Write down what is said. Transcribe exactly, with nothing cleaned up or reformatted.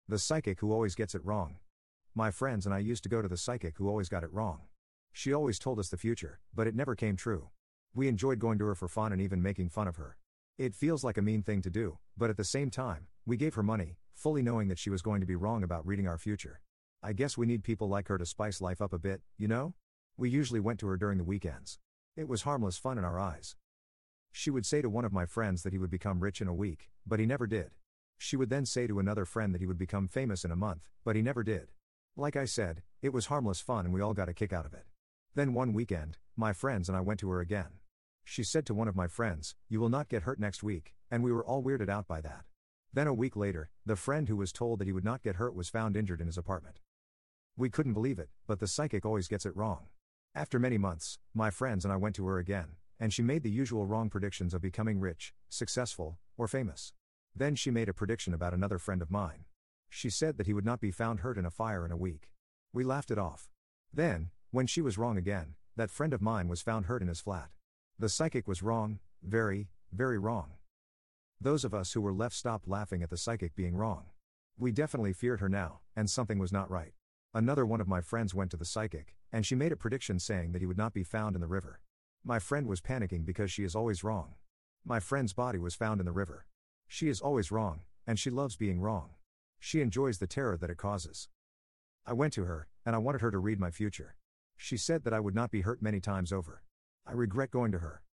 The psychic who always gets it wrong. My friends and I used to go to the psychic who always got it wrong. She always told us the future, but it never came true. We enjoyed going to her for fun and even making fun of her. It feels like a mean thing to do, but at the same time, we gave her money, fully knowing that she was going to be wrong about reading our future. I guess we need people like her to spice life up a bit, you know? We usually went to her during the weekends. It was harmless fun in our eyes. She would say to one of my friends that he would become rich in a week, but he never did. She would then say to another friend that he would become famous in a month, but he never did. Like I said, it was harmless fun and we all got a kick out of it. Then one weekend, my friends and I went to her again. She said to one of my friends, "You will not get hurt next week," and we were all weirded out by that. Then a week later, the friend who was told that he would not get hurt was found injured in his apartment. We couldn't believe it, but the psychic always gets it wrong. After many months, my friends and I went to her again, and she made the usual wrong predictions of becoming rich, successful, or famous. Then she made a prediction about another friend of mine. She said that he would not be found hurt in a fire in a week. We laughed it off. Then, when she was wrong again, that friend of mine was found hurt in his flat. The psychic was wrong, very, very wrong. Those of us who were left stopped laughing at the psychic being wrong. We definitely feared her now, and something was not right. Another one of my friends went to the psychic, and she made a prediction saying that he would not be found in the river. My friend was panicking because she is always wrong. My friend's body was found in the river. She is always wrong, and she loves being wrong. She enjoys the terror that it causes. I went to her, and I wanted her to read my future. She said that I would not be hurt many times over. I regret going to her.